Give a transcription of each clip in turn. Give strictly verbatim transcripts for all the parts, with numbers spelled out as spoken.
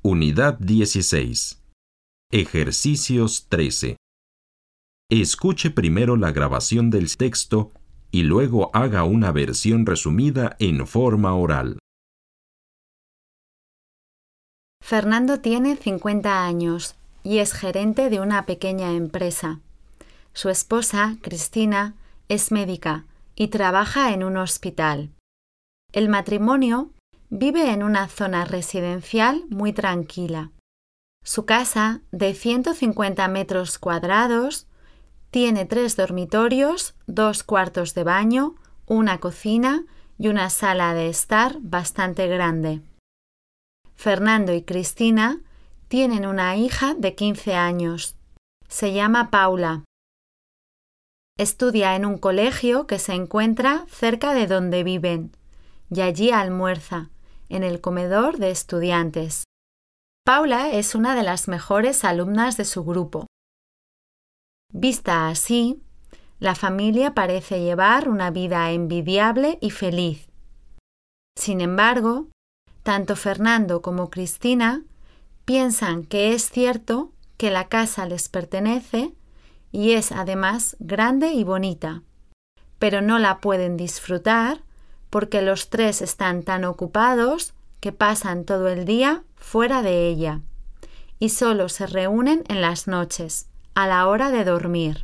Unidad dieciséis. Ejercicios trece. Escuche primero la grabación del texto y luego haga una versión resumida en forma oral. Fernando tiene cincuenta años y es gerente de una pequeña empresa. Su esposa, Cristina, es médica y trabaja en un hospital. El matrimonio vive en una zona residencial muy tranquila. Su casa, de ciento cincuenta metros cuadrados, tiene tres dormitorios, dos cuartos de baño, una cocina y una sala de estar bastante grande. Fernando y Cristina tienen una hija de quince años. Se llama Paula. Estudia en un colegio que se encuentra cerca de donde viven y allí almuerza, en el comedor de estudiantes. Paula es una de las mejores alumnas de su grupo. Vista así, la familia parece llevar una vida envidiable y feliz. Sin embargo, tanto Fernando como Cristina piensan que es cierto que la casa les pertenece y es además grande y bonita, pero no la pueden disfrutar porque los tres están tan ocupados que pasan todo el día fuera de ella y solo se reúnen en las noches, a la hora de dormir.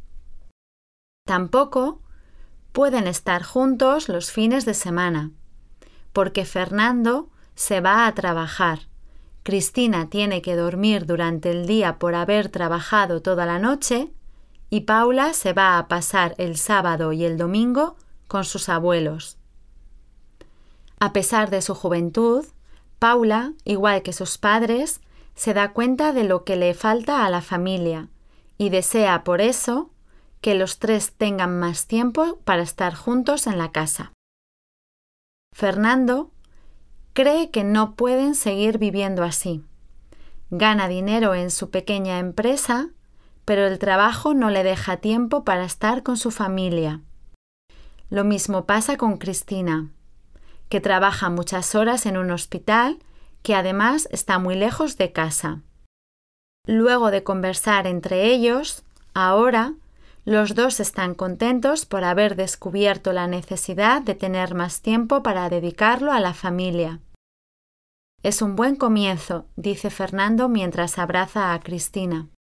Tampoco pueden estar juntos los fines de semana, porque Fernando se va a trabajar, Cristina tiene que dormir durante el día por haber trabajado toda la noche y Paula se va a pasar el sábado y el domingo con sus abuelos. A pesar de su juventud, Paula, igual que sus padres, se da cuenta de lo que le falta a la familia y desea por eso que los tres tengan más tiempo para estar juntos en la casa. Fernando cree que no pueden seguir viviendo así. Gana dinero en su pequeña empresa, pero el trabajo no le deja tiempo para estar con su familia. Lo mismo pasa con Cristina, que trabaja muchas horas en un hospital que además está muy lejos de casa. Luego de conversar entre ellos, ahora los dos están contentos por haber descubierto la necesidad de tener más tiempo para dedicarlo a la familia. Es un buen comienzo, dice Fernando mientras abraza a Cristina.